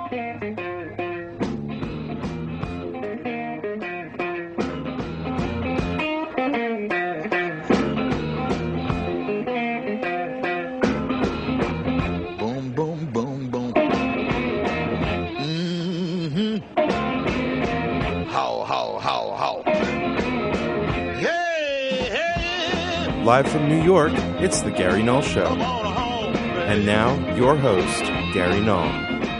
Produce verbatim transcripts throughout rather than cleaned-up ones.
Boom, boom, boom, boom. Mm-hmm. How, how, how, how. Hey, hey. Live from New York, it's the Gary Null Show. Come on home, baby. And now, your host, Gary Null.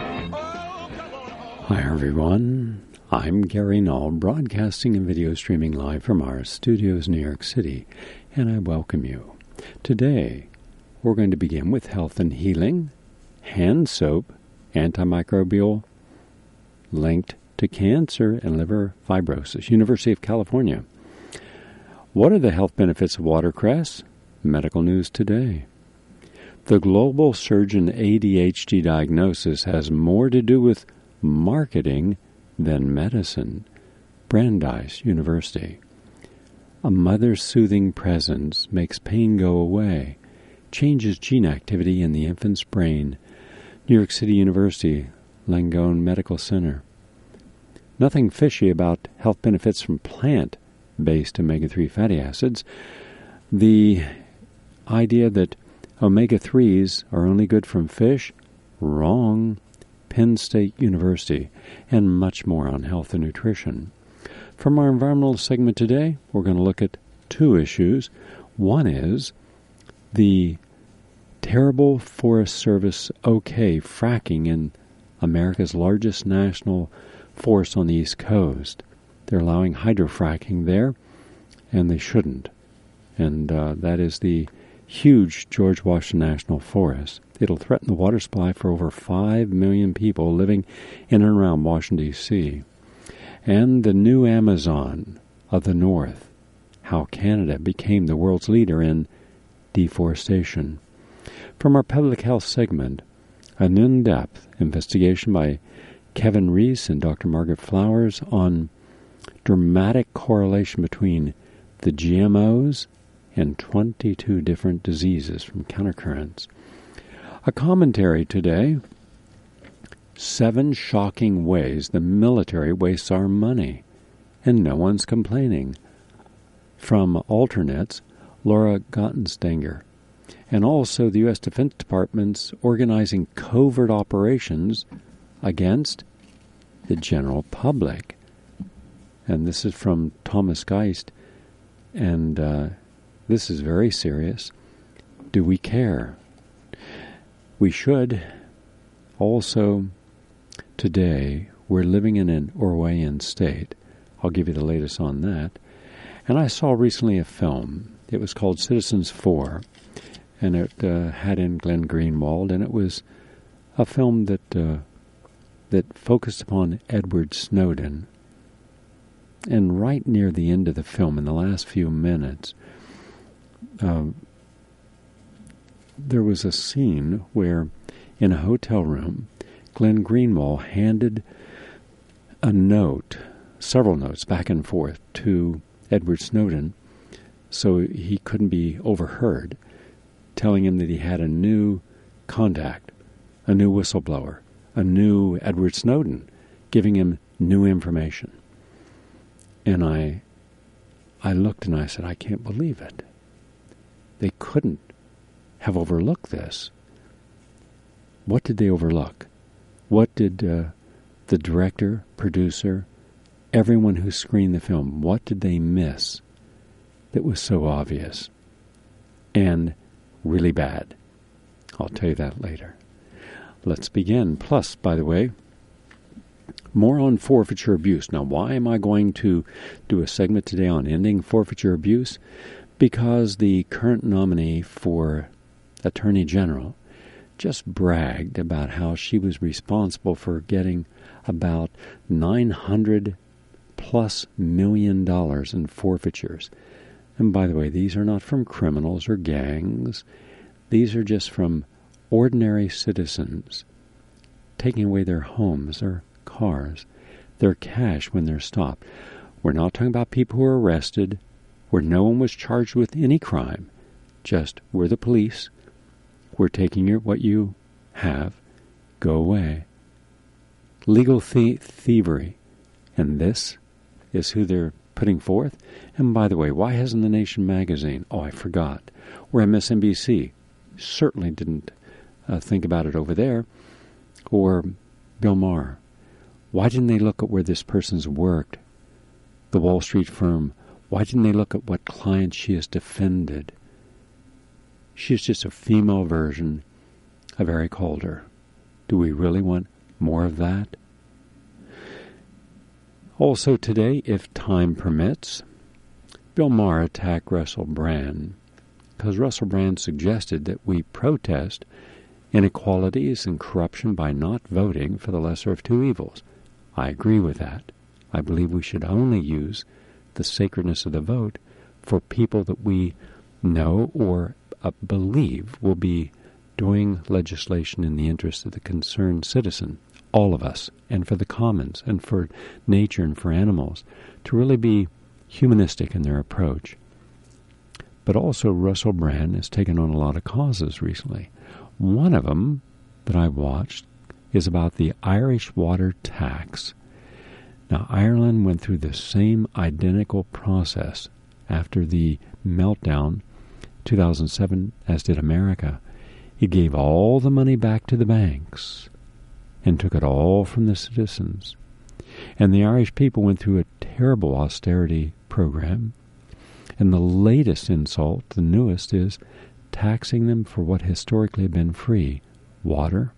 Hi, everyone. I'm Gary Null, broadcasting and video streaming live from our studios in New York City, and I welcome you. Today, we're going to begin with health and healing, hand soap, antimicrobial, linked to cancer and liver fibrosis, University of California. What are the health benefits of watercress? Medical news today. The global surge in A D H D diagnosis has more to do with marketing than medicine. Brandeis University. A mother's soothing presence makes pain go away, changes gene activity in the infant's brain. New York City University, Langone Medical Center. Nothing fishy about health benefits from plant-based omega three fatty acids. The idea that omega threes are only good from fish? Wrong. Penn State University, and much more on health and nutrition. From our environmental segment today, we're going to look at two issues. One is the terrible Forest Service okay fracking in America's largest national forest on the East Coast. They're allowing hydrofracking there, and they shouldn't. And uh, that is the huge George Washington National Forest. It'll threaten the water supply for over five million people living in and around Washington, D C And the new Amazon of the North, how Canada became the world's leader in deforestation. From our public health segment, an in-depth investigation by Kevin Reese and Doctor Margaret Flowers on dramatic correlation between the G M Os and twenty-two different diseases from countercurrents. A commentary today, seven shocking ways the military wastes our money, and no one's complaining. From Alternates, Laura Gottenstenger, and also the U S Defense Department's organizing covert operations against the general public. And this is from Thomas Geist, and uh, this is very serious. Do we care? We should. Also, today, we're living in an Orwellian state. I'll give you the latest on that. And I saw recently a film. It was called Citizens four, and it uh, had in Glenn Greenwald, and it was a film that uh, that focused upon Edward Snowden. And right near the end of the film, in the last few minutes, um, there was a scene where, in a hotel room, Glenn Greenwald handed a note, several notes back and forth, to Edward Snowden so he couldn't be overheard, telling him that he had a new contact, a new whistleblower, a new Edward Snowden, giving him new information. And I, I looked and I said, I can't believe it. They couldn't have overlooked this. What did they overlook? What did uh, the director, producer, everyone who screened the film, what did they miss that was so obvious and really bad? I'll tell you that later. Let's begin. Plus, by the way, more on forfeiture abuse. Now, why am I going to do a segment today on ending forfeiture abuse? Because the current nominee for Attorney General just bragged about how she was responsible for getting about nine hundred plus million dollars in forfeitures. And by the way, these are not from criminals or gangs. These are just from ordinary citizens taking away their homes, their cars, their cash when they're stopped. We're not talking about people who were arrested, where no one was charged with any crime. Just, we're the police. We're taking your, what you have. Go away. legal thie- thievery. And this is who they're putting forth. And by the way, why hasn't The Nation magazine? Oh, I forgot. Or M S N B C. Certainly didn't uh, think about it over there. Or Bill Maher. Why didn't they look at where this person's worked? The Wall Street firm. Why didn't they look at what clients she has defended? She's just a female version of Eric Holder. Do we really want more of that? Also today, if time permits, Bill Maher attacked Russell Brand because Russell Brand suggested that we protest inequalities and corruption by not voting for the lesser of two evils. I agree with that. I believe we should only use the sacredness of the vote for people that we know or uh, believe will be doing legislation in the interest of the concerned citizen, all of us, and for the commons, and for nature and for animals, to really be humanistic in their approach. But also Russell Brand has taken on a lot of causes recently. One of them that I watched is about the Irish water tax. Now, Ireland went through the same identical process after the meltdown two thousand seven as did America. It gave all the money back to the banks and took it all from the citizens. And the Irish people went through a terrible austerity program. And the latest insult, the newest, is taxing them for what historically had been free, water.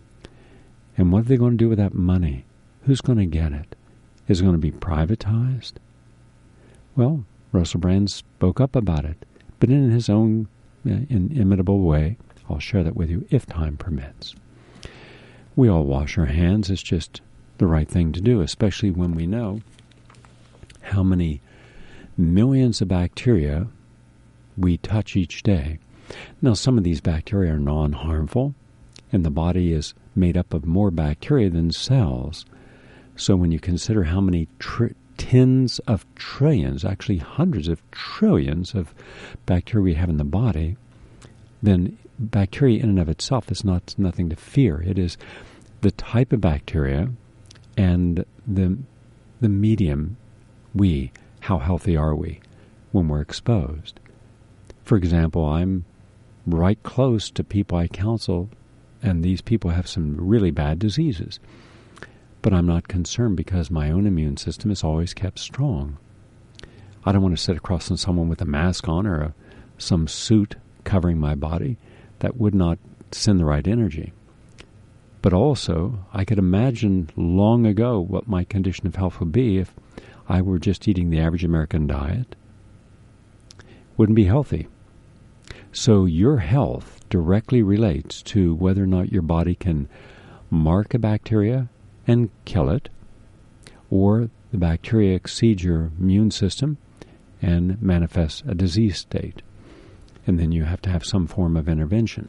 And what are they going to do with that money? Who's going to get it? Is it going to be privatized? Well, Russell Brand spoke up about it, but in his own uh, inimitable way. I'll share that with you if time permits. We all wash our hands. It's just the right thing to do, especially when we know how many millions of bacteria we touch each day. Now, some of these bacteria are non-harmful, and the body is made up of more bacteria than cells. So when you consider how many tri- tens of trillions, actually hundreds of trillions of bacteria we have in the body, then bacteria in and of itself is not nothing to fear. It is the type of bacteria and the the medium we, how healthy are we when we're exposed. For example, I'm right close to people I counsel, and these people have some really bad diseases. But I'm not concerned because my own immune system is always kept strong. I don't want to sit across from someone with a mask on or a, some suit covering my body. That would not send the right energy. But also, I could imagine long ago what my condition of health would be if I were just eating the average American diet. Wouldn't be healthy. So your health directly relates to whether or not your body can mark a bacteria and kill it, or the bacteria exceeds your immune system and manifests a disease state. And then you have to have some form of intervention.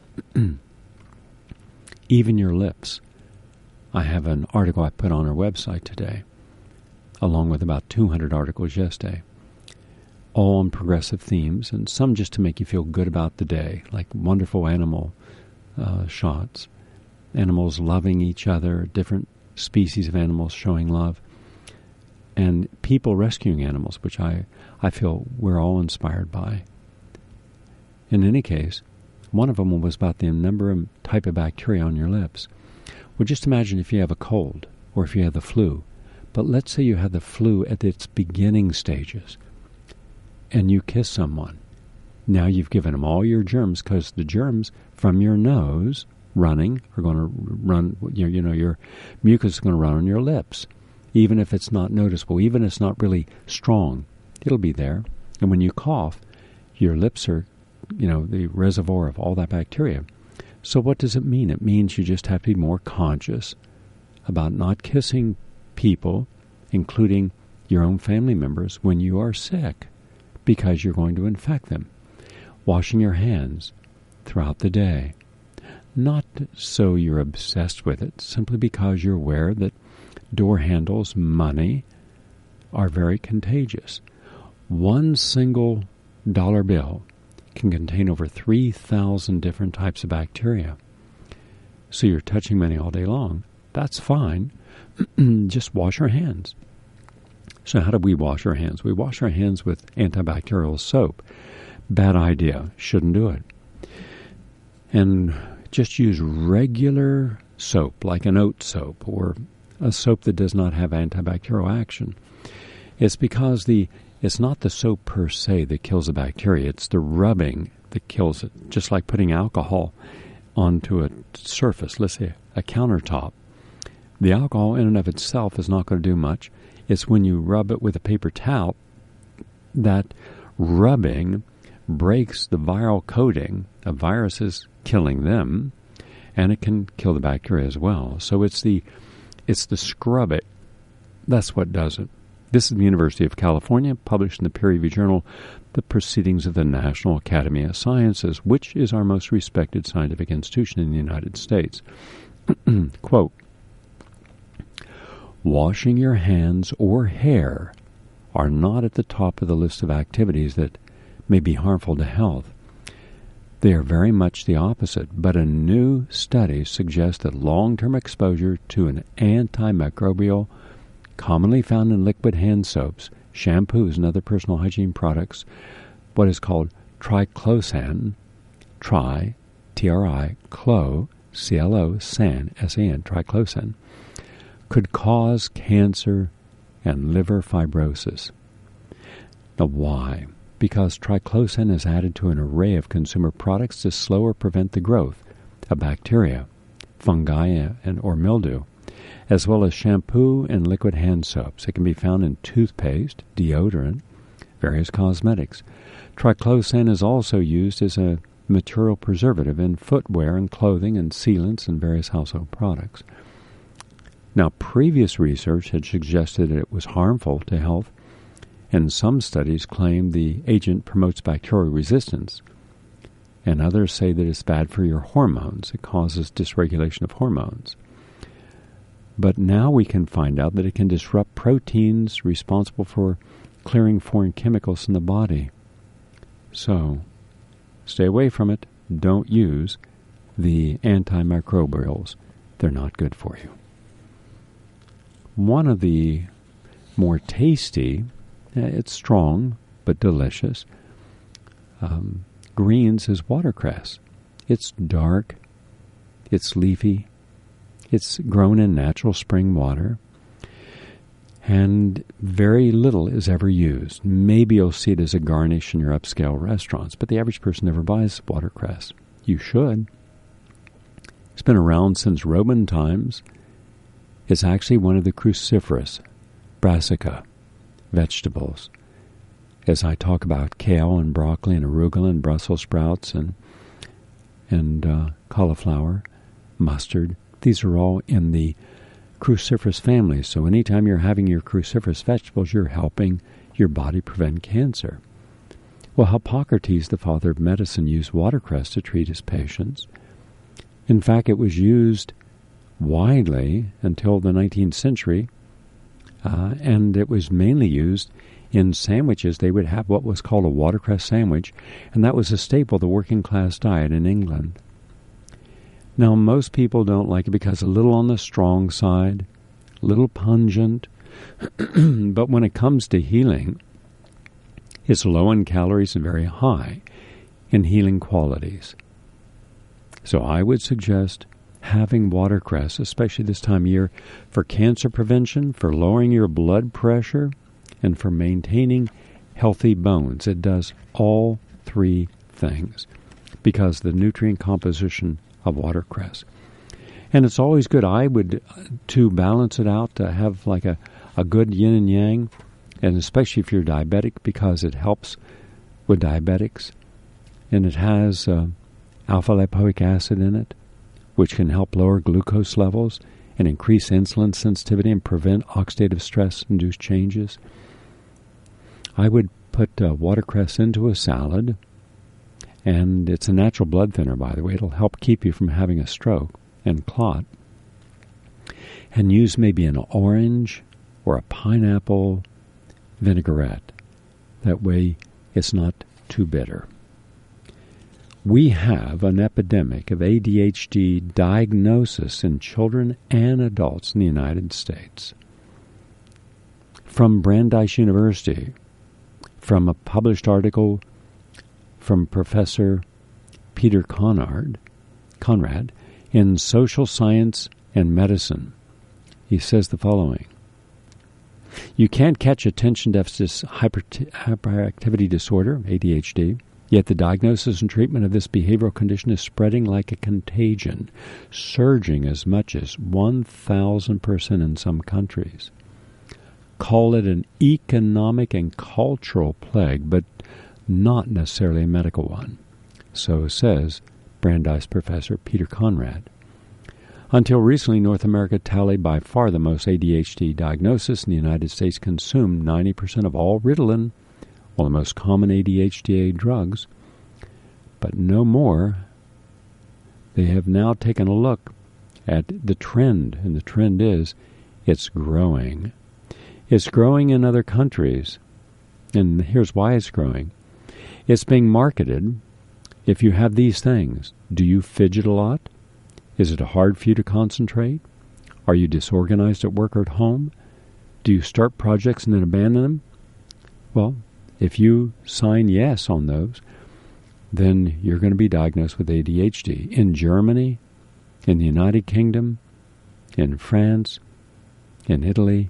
Even your lips. I have an article I put on our website today, along with about two hundred articles yesterday, all on progressive themes, and some just to make you feel good about the day, like wonderful animal uh, shots, animals loving each other, different species of animals showing love, and people rescuing animals, which I, I feel we're all inspired by. In any case, one of them was about the number and type of bacteria on your lips. Well, just imagine if you have a cold or if you have the flu. But let's say you have the flu at its beginning stages and you kiss someone. Now you've given them all your germs because the germs from your nose running are going to run, you know, your mucus is going to run on your lips. Even if it's not noticeable, even if it's not really strong, it'll be there. And when you cough, your lips are, you know, the reservoir of all that bacteria. So what does it mean? It means you just have to be more conscious about not kissing people, including your own family members, when you are sick, because you're going to infect them. Washing your hands throughout the day. Not so you're obsessed with it, simply because you're aware that door handles, money, are very contagious. One single dollar bill can contain over three thousand different types of bacteria. So you're touching money all day long. That's fine, just wash our hands. So how do we wash our hands? We wash our hands with antibacterial soap. Bad idea. Shouldn't do it. And just use regular soap, like an oat soap or a soap that does not have antibacterial action. It's because the it's not the soap per se that kills the bacteria. It's the rubbing that kills it. Just like putting alcohol onto a surface, let's say a countertop. The alcohol in and of itself is not going to do much. It's when you rub it with a paper towel that rubbing breaks the viral coating of viruses, killing them, and it can kill the bacteria as well. So it's the it's the scrub it. That's what does it. This is the University of California, published in the peer-reviewed journal, The Proceedings of the National Academy of Sciences, which is our most respected scientific institution in the United States. Quote, washing your hands or hair are not at the top of the list of activities that may be harmful to health. They are very much the opposite, but a new study suggests that long-term exposure to an antimicrobial commonly found in liquid hand soaps, shampoos, and other personal hygiene products, what is called triclosan, tri, T R I, clo, C L O, san, S A N, triclosan, could cause cancer and liver fibrosis. Now, why? Because triclosan is added to an array of consumer products to slow or prevent the growth of bacteria, fungi, and or mildew, as well as shampoo and liquid hand soaps. It can be found in toothpaste, deodorant, various cosmetics. Triclosan is also used as a material preservative in footwear and clothing and sealants and various household products. Now, previous research had suggested that it was harmful to health, and some studies claim the agent promotes bacterial resistance, and others say that it's bad for your hormones. It causes dysregulation of hormones. But now we can find out that it can disrupt proteins responsible for clearing foreign chemicals in the body. So, stay away from it. Don't use the antimicrobials. They're not good for you. One of the more tasty, it's strong but delicious, um, greens is watercress. It's dark, it's leafy, it's grown in natural spring water, and very little is ever used. Maybe you'll see it as a garnish in your upscale restaurants, but the average person never buys watercress. You should. It's been around since Roman times. It's actually one of the cruciferous, brassica, vegetables. As I talk about kale and broccoli and arugula and Brussels sprouts and, and uh, cauliflower, mustard, these are all in the cruciferous family. So anytime you're having your cruciferous vegetables, you're helping your body prevent cancer. Well, Hippocrates, the father of medicine, used watercress to treat his patients. In fact, it was used widely until the nineteenth century, uh, and it was mainly used in sandwiches. They would have what was called a watercress sandwich, and that was a staple of the working class diet in England. Now, most people don't like it because it's a little on the strong side, a little pungent, but when it comes to healing, it's low in calories and very high in healing qualities. So I would suggest having watercress, especially this time of year, for cancer prevention, for lowering your blood pressure, and for maintaining healthy bones. It does all three things because the nutrient composition of watercress. And it's always good, I would, to balance it out, to have like a, a good yin and yang, and especially if you're diabetic, because it helps with diabetics. And it has uh, alpha-lipoic acid in it, which can help lower glucose levels and increase insulin sensitivity and prevent oxidative stress-induced changes. I would put uh, watercress into a salad, and it's a natural blood thinner, by the way. It'll help keep you from having a stroke and clot. And use maybe an orange or a pineapple vinaigrette. That way it's not too bitter. we have an epidemic of A D H D diagnosis in children and adults in the United States. From Brandeis University, from a published article from Professor Peter Conrad, Conrad in Social Science and Medicine, he says the following. You can't catch attention deficit hyperactivity disorder, A D H D, yet the diagnosis and treatment of this behavioral condition is spreading like a contagion, surging as much as one thousand percent in some countries. Call it an economic and cultural plague, but not necessarily a medical one. So says Brandeis professor Peter Conrad. Until recently, North America tallied by far the most A D H D diagnosis in the United States, consumed ninety percent of all Ritalin, one of the most common A D H D drugs, but no more. They have now taken a look at the trend, and the trend is it's growing. It's growing in other countries, and here's why it's growing. It's being marketed. If you have these things, do you fidget a lot? Is it hard for you to concentrate? Are you disorganized at work or at home? Do you start projects and then abandon them? Well, if you sign yes on those, then you're going to be diagnosed with A D H D. In Germany, in the United Kingdom, in France, in Italy,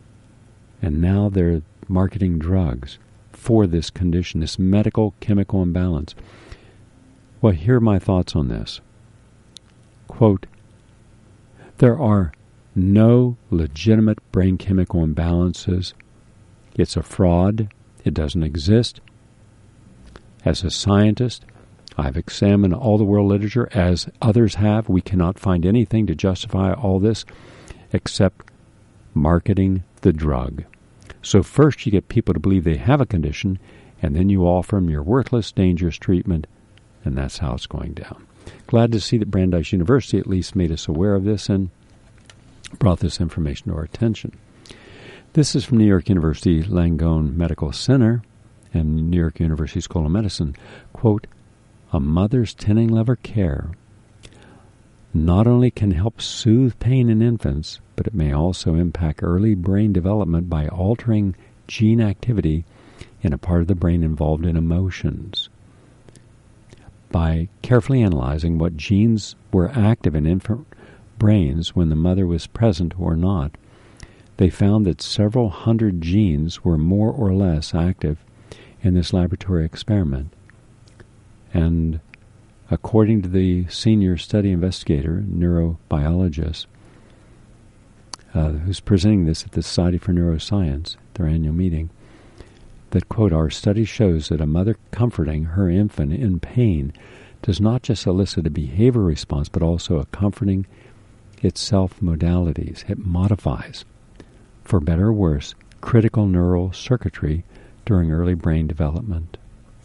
and now they're marketing drugs for this condition, this medical chemical imbalance. Well, here are my thoughts on this. Quote, there are no legitimate brain chemical imbalances. It's a fraud. It doesn't exist. As a scientist, I've examined all the world literature, as others have. We cannot find anything to justify all this except marketing the drug. So first you get people to believe they have a condition, and then you offer them your worthless, dangerous treatment, and that's how it's going down. Glad to see that Brandeis University at least made us aware of this and brought this information to our attention. This is from New York University Langone Medical Center and New York University School of Medicine. Quote, a mother's tending liver care not only can help soothe pain in infants, but it may also impact early brain development by altering gene activity in a part of the brain involved in emotions. By carefully analyzing what genes were active in infant brains when the mother was present or not, they found that several hundred genes were more or less active in this laboratory experiment. And according to the senior study investigator, neurobiologist, uh, who's presenting this at the Society for Neuroscience, their annual meeting, that, quote, our study shows that a mother comforting her infant in pain does not just elicit a behavior response, but also a comforting itself modalities. It modifies, for better or worse, critical neural circuitry during early brain development.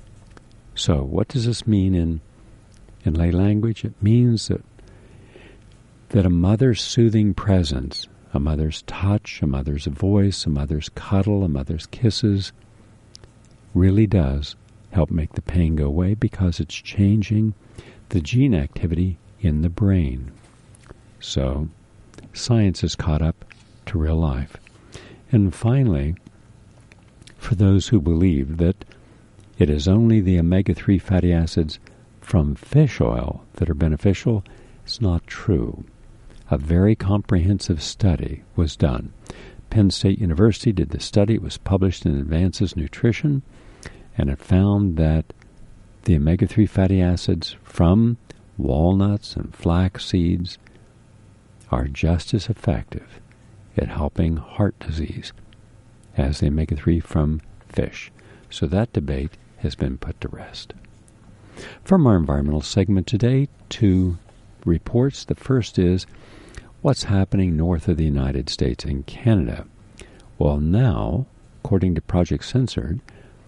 So what does this mean in in lay language? It means that that a mother's soothing presence, a mother's touch, a mother's voice, a mother's cuddle, a mother's kisses, really does help make the pain go away because it's changing the gene activity in the brain. So science is caught up to real life. And finally, for those who believe that it is only the omega three fatty acids from fish oil that are beneficial, it's not true. A very comprehensive study was done. Penn State University did the study. It was published in Advances Nutrition, and it found that the omega three fatty acids from walnuts and flax seeds are just as effective at helping heart disease as the omega three from fish. So that debate has been put to rest. From our environmental segment today, two reports. The first is what's happening north of the United States and Canada. Well, now, according to Project Censored,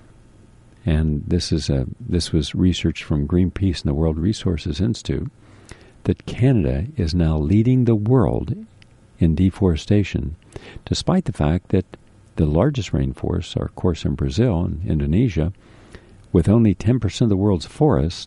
and this is a this was research from Greenpeace and the World Resources Institute, that Canada is now leading the world in deforestation, despite the fact that the largest rainforests are, of course, in Brazil and Indonesia, with only ten percent of the world's forests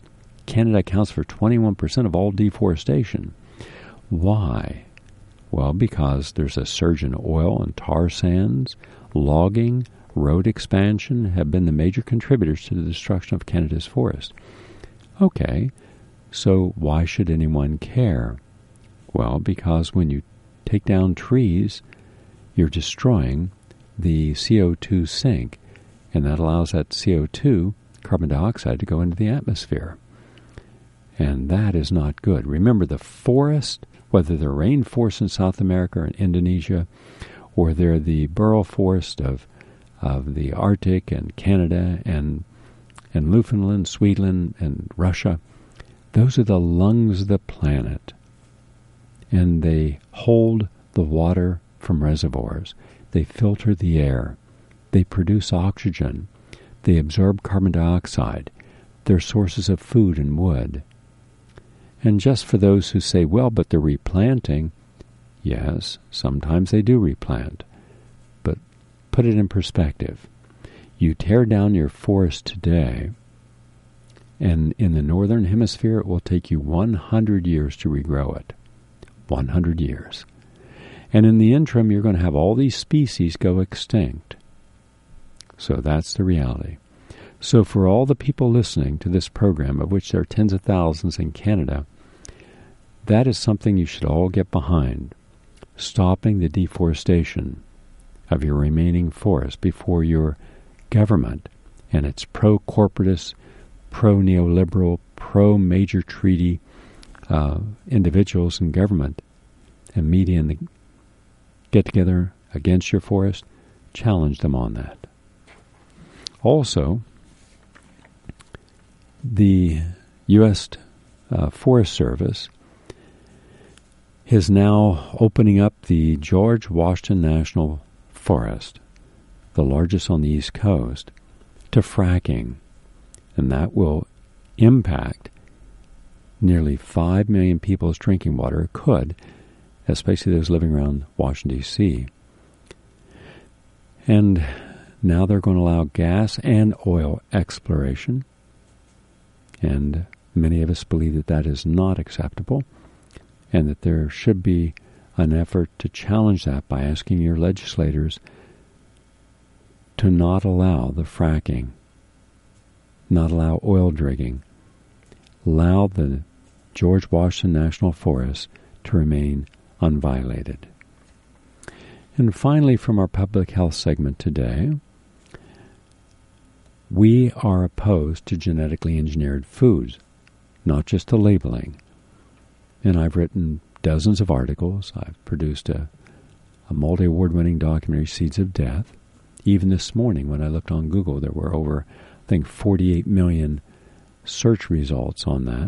Canada accounts for twenty-one percent of all deforestation. Why? Well, because there's a surge in oil and tar sands, logging, road expansion have been the major contributors to the destruction of Canada's forest. Okay, so why should anyone care? Well, because when you take down trees, you're destroying the C O two sink, and that allows that C O two, carbon dioxide, to go into the atmosphere. And that is not good. Remember, the forest, whether they're rainforests in South America or in Indonesia, or they're the burl forest of of the Arctic and Canada and and Newfoundland, Swedenland, and Russia, those are the lungs of the planet. And they hold the water from reservoirs. They filter the air. They produce oxygen. They absorb carbon dioxide. They're sources of food and wood. And just for those who say, well, but they're replanting, yes, sometimes they do replant. But put it in perspective. You tear down your forest today, and in the northern hemisphere, it will take you one hundred years to regrow it. one hundred years. And in the interim, you're going to have all these species go extinct. So that's the reality. So for all the people listening to this program, of which there are tens of thousands in Canada, that is something you should all get behind. Stopping the deforestation of your remaining forest before your government and its pro-corporatist, pro-neoliberal, pro-major treaty uh, individuals in government and media and the get together against your forest, challenge them on that. Also, the U S Uh, Forest Service is now opening up the George Washington National Forest, the largest on the East Coast, to fracking, and that will impact nearly five million people's drinking water. It could, especially those living around Washington, D C And now they're going to allow gas and oil exploration, and many of us believe that that is not acceptable, and that there should be an effort to challenge that by asking your legislators to not allow the fracking, not allow oil drilling, allow the George Washington National Forest to remain unviolated. And finally, from our public health segment today, we are opposed to genetically engineered foods, not just the labeling. And I've written dozens of articles. I've produced a, a multi-award-winning documentary, Seeds of Death. Even this morning, when I looked on Google, there were over, I think, forty-eight million search results on that.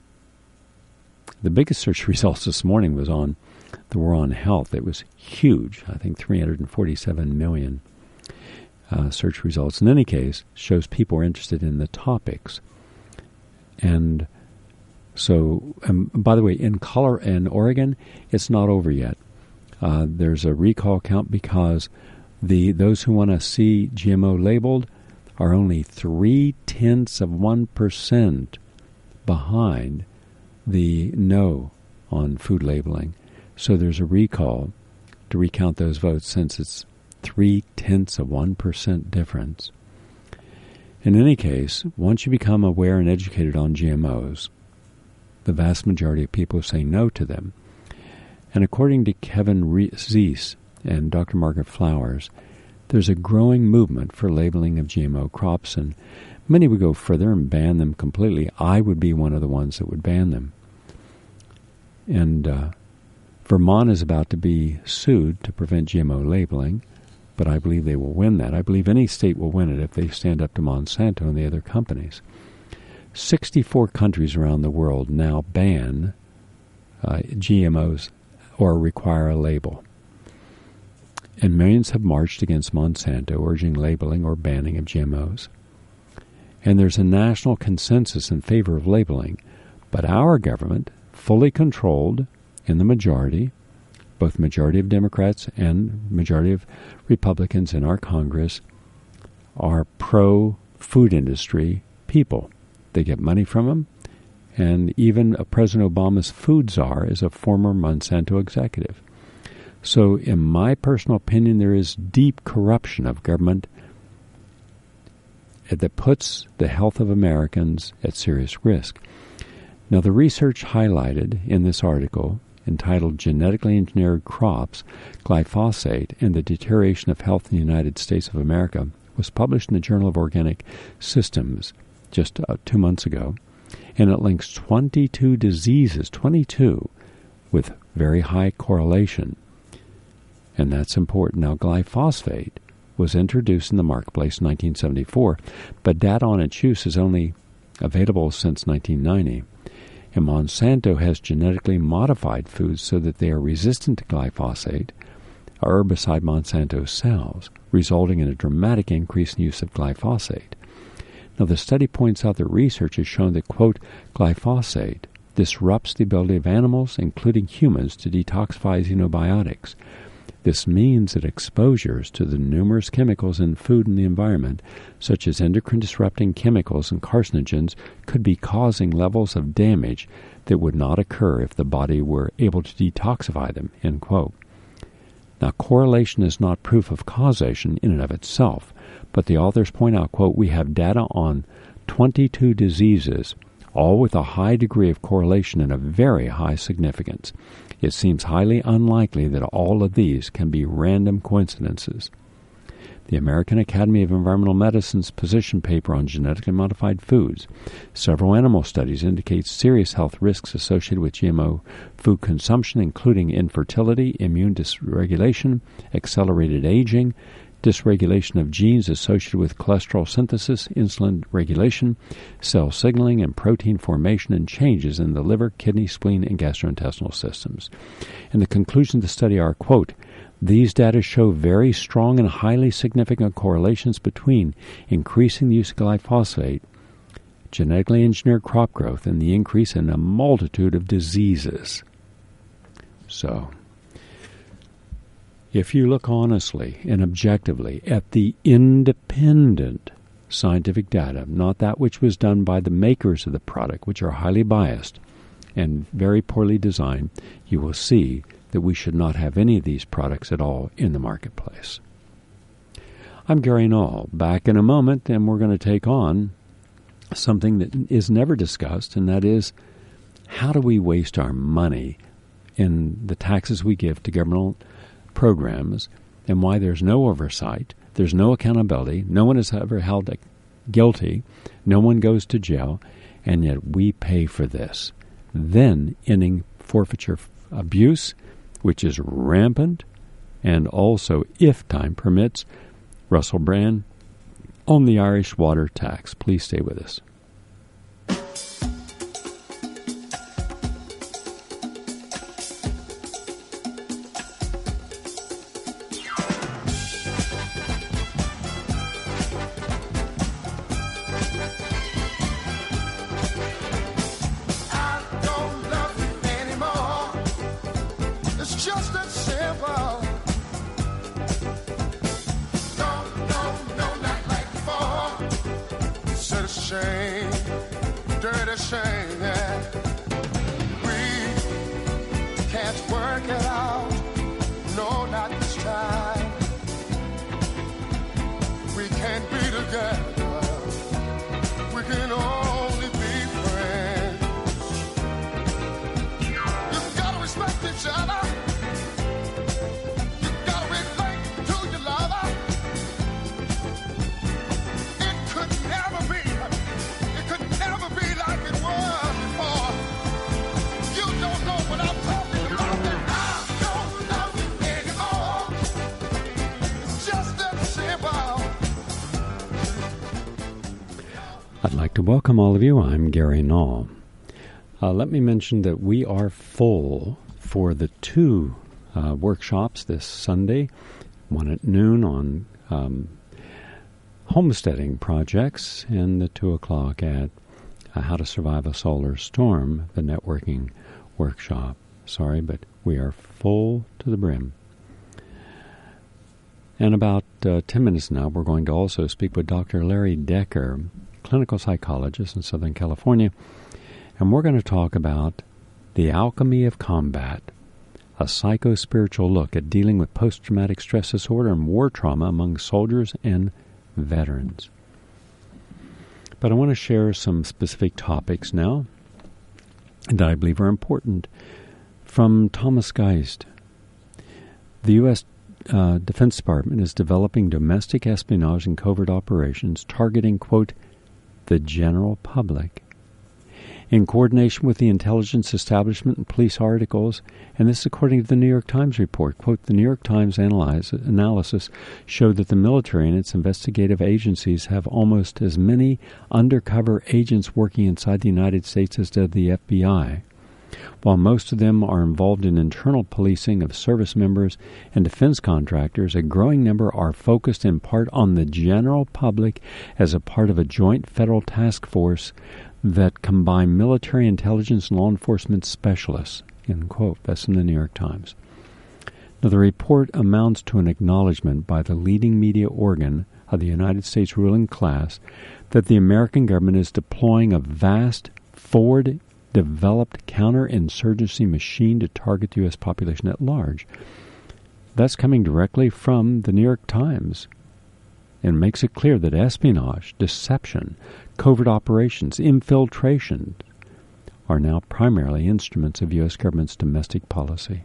The biggest search results this morning was on the War on Health. It was huge. I think three hundred forty-seven million uh, search results. In any case, shows people are interested in the topics. And so, um, by the way, in Color in Oregon, it's not over yet. Uh, there's a recall count because the those who want to see G M O labeled are only three-tenths of one percent behind the no on food labeling. So there's a recall to recount those votes since it's three-tenths of one percent difference. In any case, once you become aware and educated on G M Os, the vast majority of people say no to them. And according to Kevin Zeiss and Doctor Margaret Flowers, there's a growing movement for labeling of G M O crops, and many would go further and ban them completely. I would be one of the ones that would ban them. And uh, Vermont is about to be sued to prevent G M O labeling, but I believe they will win that. I believe any state will win it if they stand up to Monsanto and the other companies. sixty-four countries around the world now ban uh, G M Os or require a label. And millions have marched against Monsanto, urging labeling or banning of G M Os. And there's a national consensus in favor of labeling, but our government, fully controlled in the majority, both majority of Democrats and majority of Republicans in our Congress, are pro-food industry people. They get money from them, And even President Obama's food czar is a former Monsanto executive. So in my personal opinion, there is deep corruption of government that puts the health of Americans at serious risk. Now, the research highlighted in this article, entitled Genetically Engineered Crops, Glyphosate, and the Deterioration of Health in the United States of America, was published in the Journal of Organic Systems just uh, two months ago, and it links twenty-two diseases, twenty-two, with very high correlation. And that's important. Now, glyphosate was introduced in the marketplace in nineteen seventy-four, but data on its use is only available since nineteen ninety. And Monsanto has genetically modified foods so that they are resistant to glyphosate, a herbicide Monsanto sells, resulting in a dramatic increase in use of glyphosate. Now, the study points out that research has shown that, quote, glyphosate disrupts the ability of animals, including humans, to detoxify xenobiotics. This means that exposures to the numerous chemicals in food and the environment, such as endocrine-disrupting chemicals and carcinogens, could be causing levels of damage that would not occur if the body were able to detoxify them, end quote. Now, correlation is not proof of causation in and of itself, but the authors point out, quote, we have data on twenty-two diseases, all with a high degree of correlation and a very high significance. It seems highly unlikely that all of these can be random coincidences. The American Academy of Environmental Medicine's position paper on genetically modified foods, several animal studies indicate serious health risks associated with G M O food consumption, including infertility, immune dysregulation, accelerated aging, dysregulation of genes associated with cholesterol synthesis, insulin regulation, cell signaling, and protein formation, and changes in the liver, kidney, spleen, and gastrointestinal systems. And the conclusions of the study are, quote, these data show very strong and highly significant correlations between increasing the use of glyphosate, genetically engineered crop growth, and the increase in a multitude of diseases. So, if you look honestly and objectively at the independent scientific data, not that which was done by the makers of the product, which are highly biased and very poorly designed, you will see that we should not have any of these products at all in the marketplace. I'm Gary Null. Back in a moment, and we're going to take on something that is never discussed, and that is, how do we waste our money in the taxes we give to governmental programs, and why there's no oversight, there's no accountability, no one is ever held guilty, no one goes to jail, and yet we pay for this. Then ending forfeiture abuse, which is rampant, and also, if time permits, Russell Brand on the Irish water tax. Please stay with us. I'd like to welcome all of you. I'm Gary Null. Uh, let me mention that we are full for the two uh, workshops this Sunday, one at noon on um, homesteading projects, and the two o'clock at uh, How to Survive a Solar Storm, the networking workshop. Sorry, but we are full to the brim. In about uh, ten minutes now, we're going to also speak with Doctor Larry Decker, clinical psychologist in Southern California, And we're going to talk about The Alchemy of Combat, a psycho-spiritual look at dealing with post-traumatic stress disorder and war trauma among soldiers and veterans. But I want to share some specific topics now that I believe are important from Thomas Geist. The U S uh, Defense Department is developing domestic espionage and covert operations targeting, quote, the general public. In coordination with the intelligence establishment and police articles, and this according to the New York Times report, quote, the New York Times analyze, analysis showed that the military and its investigative agencies have almost as many undercover agents working inside the United States as does the F B I. While most of them are involved in internal policing of service members and defense contractors, a growing number are focused in part on the general public as a part of a joint federal task force that combine military intelligence and law enforcement specialists, end quote. That's in the New York Times. Now, the report amounts to an acknowledgement by the leading media organ of the United States ruling class that the American government is deploying a vast, forward-developed counterinsurgency machine to target the U S population at large. That's coming directly from the New York Times, and makes it clear that espionage, deception, covert operations, infiltration are now primarily instruments of U S government's domestic policy.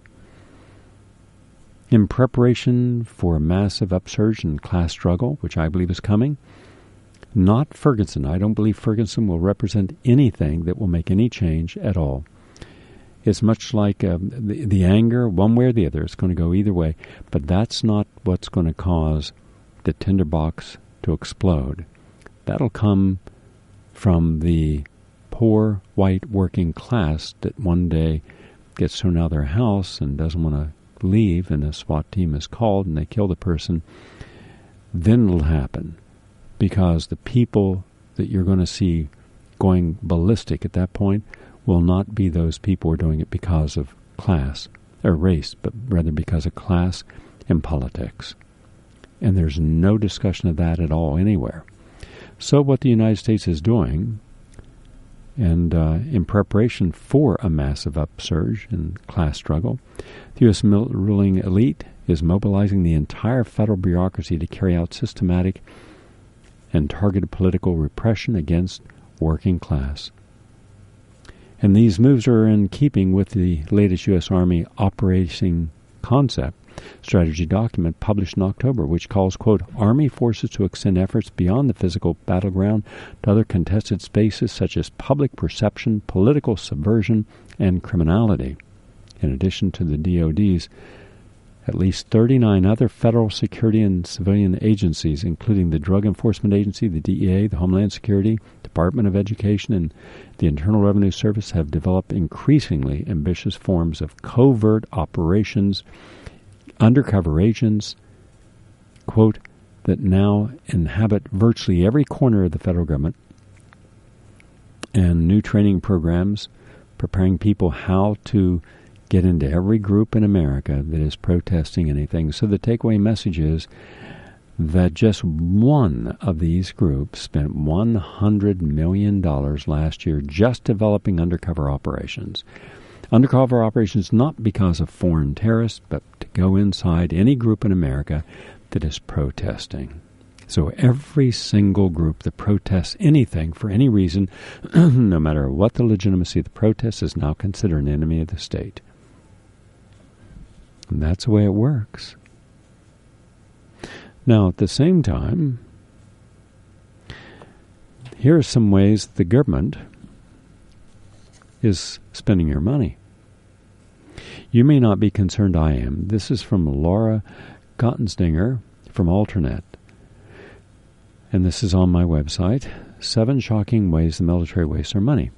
In preparation for a massive upsurge in class struggle, which I believe is coming, not Ferguson. I don't believe Ferguson will represent anything that will make any change at all. It's much like uh, the, the anger, one way or the other. It's going to go either way. But that's not what's going to cause the tinderbox to explode. That'll come from the poor white working class that one day gets thrown out of their house and doesn't want to leave, and a SWAT team is called and they kill the person. Then it'll happen, because the people that you're going to see going ballistic at that point will not be those people who are doing it because of class or race, but rather because of class and politics. And there's no discussion of that at all anywhere. So what the United States is doing, and uh, in preparation for a massive upsurge in class struggle, the U S mil- ruling elite is mobilizing the entire federal bureaucracy to carry out systematic and targeted political repression against working class. And these moves are in keeping with the latest U S Army Operation Concept strategy document published in October, which calls, quote, Army forces to extend efforts beyond the physical battleground to other contested spaces such as public perception, political subversion, and criminality. In addition to the D O D's, at least thirty-nine other federal security and civilian agencies, including the Drug Enforcement Agency, the D E A, the Homeland Security, Department of Education, and the Internal Revenue Service, have developed increasingly ambitious forms of covert operations, undercover agents, quote, that now inhabit virtually every corner of the federal government, and new training programs preparing people how to get into every group in America that is protesting anything. So the takeaway message is that just one of these groups spent one hundred million dollars last year just developing undercover operations. Undercover operations not because of foreign terrorists, but to go inside any group in America that is protesting. So every single group that protests anything for any reason, no matter what the legitimacy of the protest, is now considered an enemy of the state. And that's the way it works. Now, at the same time, here are some ways the government is spending your money. You may not be concerned, I am. This is from Laura Gottesdinger from Alternet. And this is on my website. Seven shocking ways the military wastes our money.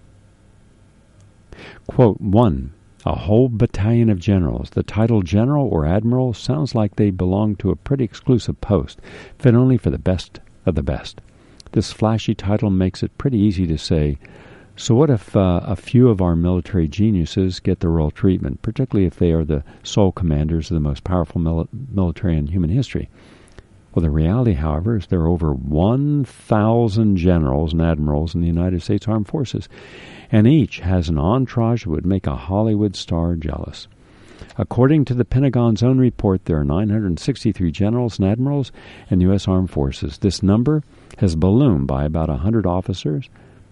Quote, one, a whole battalion of generals. The title general or admiral sounds like they belong to a pretty exclusive post, fit only for the best of the best. This flashy title makes it pretty easy to say, so what if uh, a few of our military geniuses get the royal treatment, particularly if they are the sole commanders of the most powerful mil- military in human history? Well, the reality, however, is there are over one thousand generals and admirals in the United States Armed Forces, and each has an entourage that would make a Hollywood star jealous. According to the Pentagon's own report, there are nine hundred sixty-three generals and admirals in the U S Armed Forces. This number has ballooned by about one hundred officers,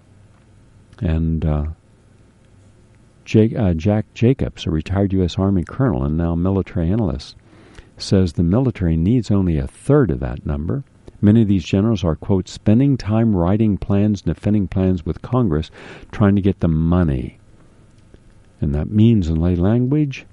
and uh, Jake, uh, Jack Jacobs, a retired U S Army colonel and now military analyst, says the military needs only a third of that number. Many of these generals are, quote, spending time writing plans and defending plans with Congress, trying to get the money. And that means, in lay language,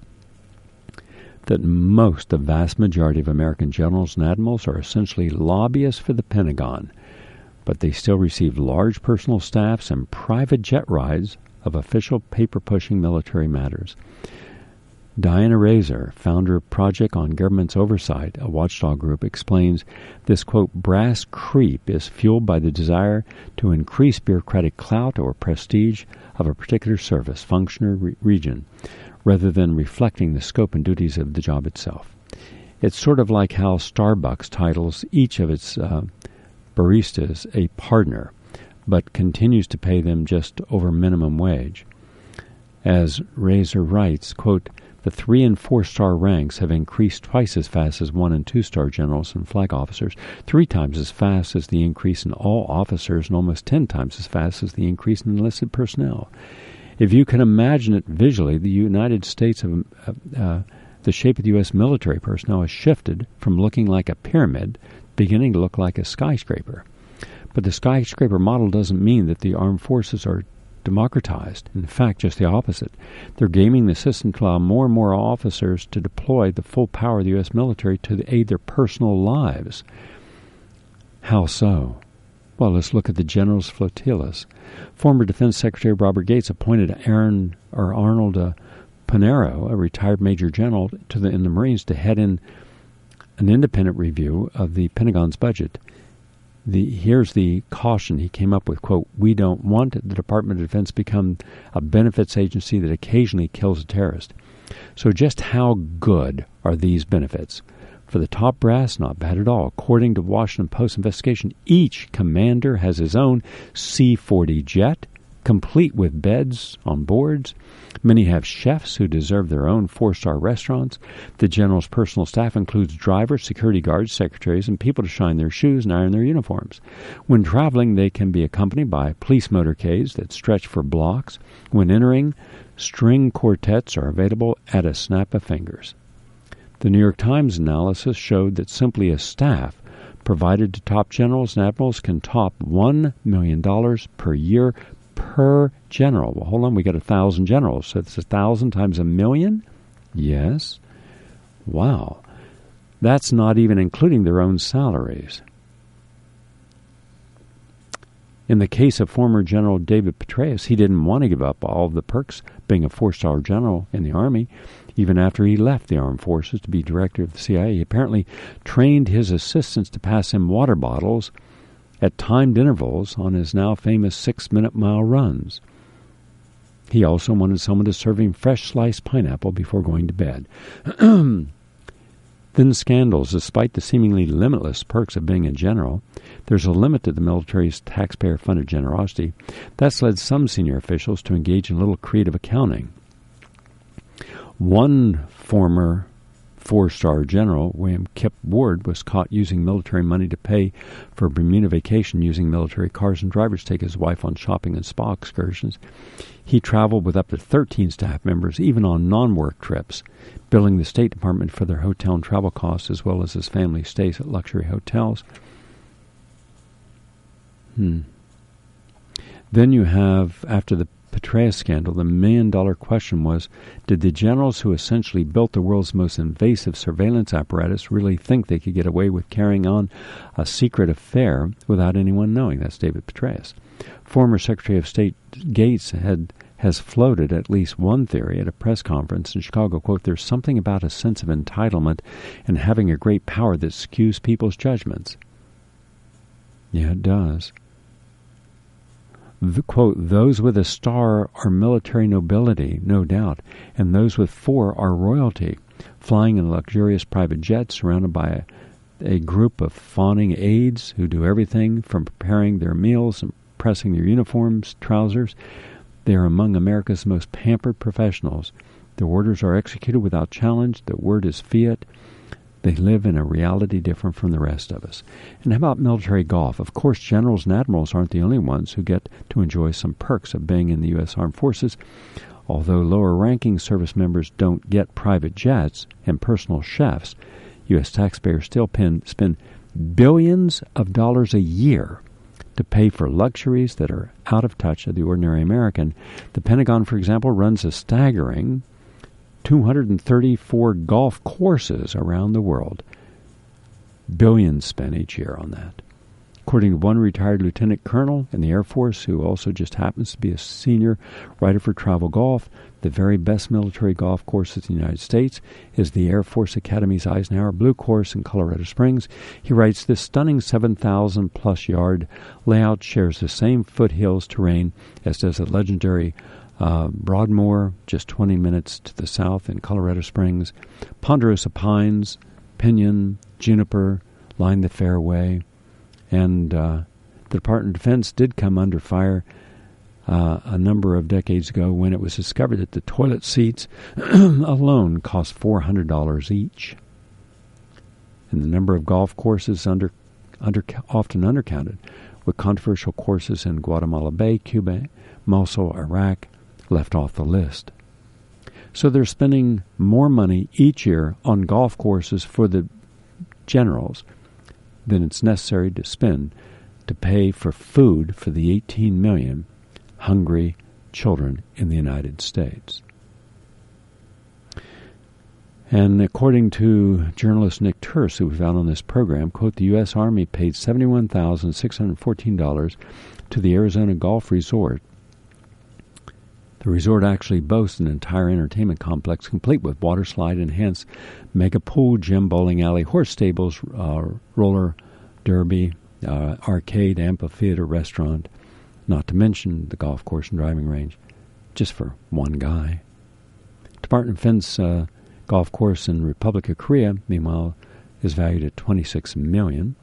that most, the vast majority of American generals and admirals are essentially lobbyists for the Pentagon, but they still receive large personal staffs and private jet rides of official paper-pushing military matters. Diana Razor, founder of Project on Government's Oversight, a watchdog group, explains this, quote, brass creep is fueled by the desire to increase bureaucratic clout or prestige of a particular service, function, or re- region, rather than reflecting the scope and duties of the job itself. It's sort of like how Starbucks titles each of its uh, baristas a partner, but continues to pay them just over minimum wage. As Razor writes, quote, the three- and four-star ranks have increased twice as fast as one- and two-star generals and flag officers, three times as fast as the increase in all officers, and almost ten times as fast as the increase in enlisted personnel. If you can imagine it visually, the United States, of, uh, uh, the shape of the U S military personnel has shifted from looking like a pyramid, beginning to look like a skyscraper. But the skyscraper model doesn't mean that the armed forces are democratized. In fact, just the opposite. They're gaming the system to allow more and more officers to deploy the full power of the U S military to aid their personal lives. How so? Well, let's look at the generals' flotillas. Former Defense Secretary Robert Gates appointed Aaron or Arnold uh, Panero, a retired Major General, to the in the Marines to head in an independent review of the Pentagon's budget. The, here's the caution he came up with, quote, we don't want the Department of Defense become a benefits agency that occasionally kills a terrorist. So just how good are these benefits? For the top brass, not bad at all. According to Washington Post investigation, each commander has his own C forty jet, complete with beds on boards. Many have chefs who deserve their own four-star restaurants. The general's personal staff includes drivers, security guards, secretaries, and people to shine their shoes and iron their uniforms. When traveling, they can be accompanied by police motorcades that stretch for blocks. When entering, string quartets are available at a snap of fingers. The New York Times analysis showed that simply a staff provided to top generals and admirals can top one million dollars per year per general. Well, hold on, we got a thousand generals, so it's a thousand times a million? Yes. Wow. That's not even including their own salaries. In the case of former General David Petraeus, he didn't want to give up all of the perks being a four-star general in the Army. Even after he left the armed forces to be director of the C I A, he apparently trained his assistants to pass him water bottles at timed intervals on his now famous six-minute mile runs. He also wanted someone to serve him fresh sliced pineapple before going to bed. Then scandals. Despite the seemingly limitless perks of being a general, there's a limit to the military's taxpayer-funded generosity. That's led some senior officials to engage in a little creative accounting. One former four-star general, William Kip Ward, was caught using military money to pay for a Bermuda vacation using military cars and drivers to take his wife on shopping and spa excursions. He traveled with up to thirteen staff members, even on non-work trips, billing the State Department for their hotel and travel costs as well as his family stays at luxury hotels. Hmm. Then you have, after the Petraeus scandal, the million-dollar question was, did the generals who essentially built the world's most invasive surveillance apparatus really think they could get away with carrying on a secret affair without anyone knowing? That's David Petraeus. Former Secretary of State Gates had has floated at least one theory at a press conference in Chicago, quote, there's something about a sense of entitlement and having a great power that skews people's judgments. Yeah, it does. The, quote, those with a star are military nobility, no doubt, and those with four are royalty, flying in luxurious private jets surrounded by a group of fawning aides who do everything from preparing their meals and pressing their uniforms, trousers. They are among America's most pampered professionals. Their orders are executed without challenge. Their word is fiat. They live in a reality different from the rest of us. And how about military golf? Of course, generals and admirals aren't the only ones who get to enjoy some perks of being in the U S Armed Forces. Although lower-ranking service members don't get private jets and personal chefs, U S taxpayers still pin, spend billions of dollars a year to pay for luxuries that are out of touch of the ordinary American. The Pentagon, for example, runs a staggering two hundred thirty-four golf courses around the world. Billions spent each year on that. According to one retired lieutenant colonel in the Air Force, who also just happens to be a senior writer for Travel Golf, the very best military golf courses in the United States is the Air Force Academy's Eisenhower Blue Course in Colorado Springs. He writes, this stunning seven thousand plus yard layout shares the same foothills terrain as does the legendary uh, Broadmoor, just twenty minutes to the south in Colorado Springs. Ponderosa pines, pinyon, juniper line the fairway. And uh, the Department of Defense did come under fire uh, a number of decades ago when it was discovered that the toilet seats alone cost four hundred dollars each. And the number of golf courses under, under often undercounted, with controversial courses in Guatemala Bay, Cuba, Mosul, Iraq, left off the list. So they're spending more money each year on golf courses for the generals than it's necessary to spend to pay for food for the eighteen million hungry children in the United States. And according to journalist Nick Turse, who was out on this program, quote, the U S Army paid seventy-one thousand six hundred fourteen dollars to the Arizona Golf Resort. The resort actually boasts an entire entertainment complex complete with water slide, enhanced mega pool, gym, bowling alley, horse stables, uh, roller derby, uh, arcade, amphitheater, restaurant, not to mention the golf course and driving range, just for one guy. Department of Defense uh, golf course in Republic of Korea, meanwhile, is valued at twenty-six million dollars.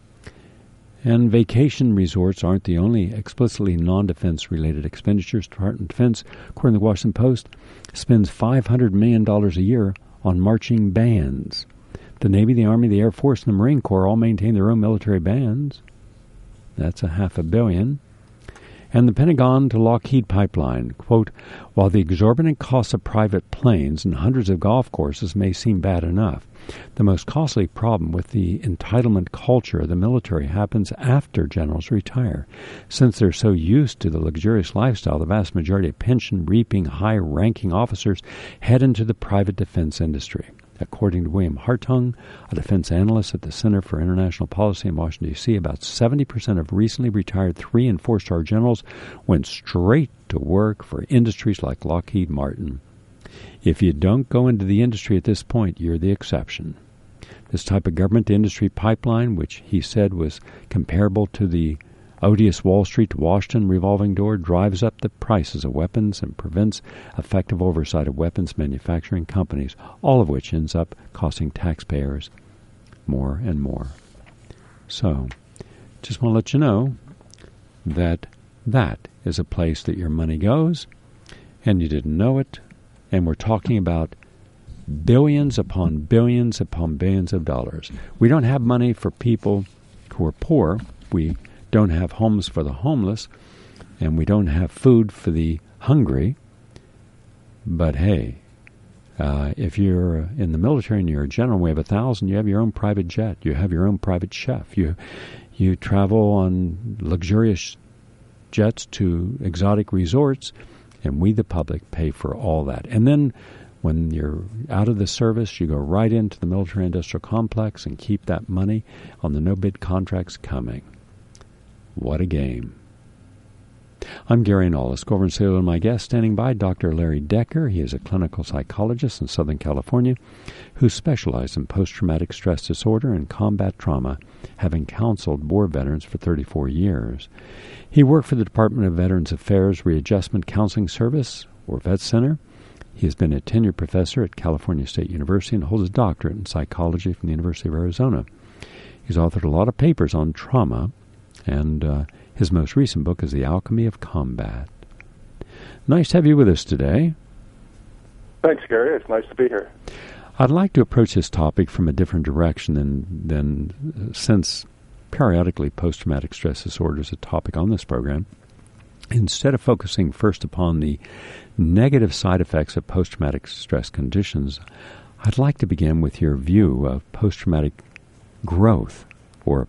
And vacation resorts aren't the only explicitly non-defense related expenditures. Department of Defense, according to the Washington Post, spends five hundred million dollars a year on marching bands. The Navy, the Army, the Air Force, and the Marine Corps all maintain their own military bands. That's a half a billion. And the Pentagon to Lockheed pipeline, quote, while the exorbitant costs of private planes and hundreds of golf courses may seem bad enough, the most costly problem with the entitlement culture of the military happens after generals retire. Since they're so used to the luxurious lifestyle, the vast majority of pension-reaping, high-ranking officers head into the private defense industry. According to William Hartung, a defense analyst at the Center for International Policy in Washington, D C, about seventy percent of recently retired three- and four-star generals went straight to work for industries like Lockheed Martin. If you don't go into the industry at this point, you're the exception. This type of government-to-industry pipeline, which he said was comparable to the odious Wall Street to Washington revolving door, drives up the prices of weapons and prevents effective oversight of weapons manufacturing companies, all of which ends up costing taxpayers more and more. So, just want to let you know that that is a place that your money goes, and you didn't know it, and we're talking about billions upon billions upon billions of dollars. We don't have money for people who are poor. We don't have homes for the homeless, and we don't have food for the hungry. But hey, uh, if you're in the military and you're a general, we have a thousand, you have your own private jet, you have your own private chef, you you travel on luxurious jets to exotic resorts, and we, the public, pay for all that. And then when you're out of the service, you go right into the military-industrial complex and keep that money on the no-bid contracts coming. What a game. I'm Gary Null. Let's go over and say hello to my guest standing by, Doctor Larry Decker. He is a clinical psychologist in Southern California who specializes in post-traumatic stress disorder and combat trauma, having counseled war veterans for thirty-four years. He worked for the Department of Veterans Affairs Readjustment Counseling Service, or Vet Center. He has been a tenured professor at California State University and holds a doctorate in psychology from the University of Arizona. He's authored a lot of papers on trauma, and uh, his most recent book is The Alchemy of Combat. Nice to have you with us today. Thanks, Gary. It's nice to be here. I'd like to approach this topic from a different direction than, than since periodically post-traumatic stress disorder is a topic on this program. Instead of focusing first upon the negative side effects of post-traumatic stress conditions, I'd like to begin with your view of post-traumatic growth, or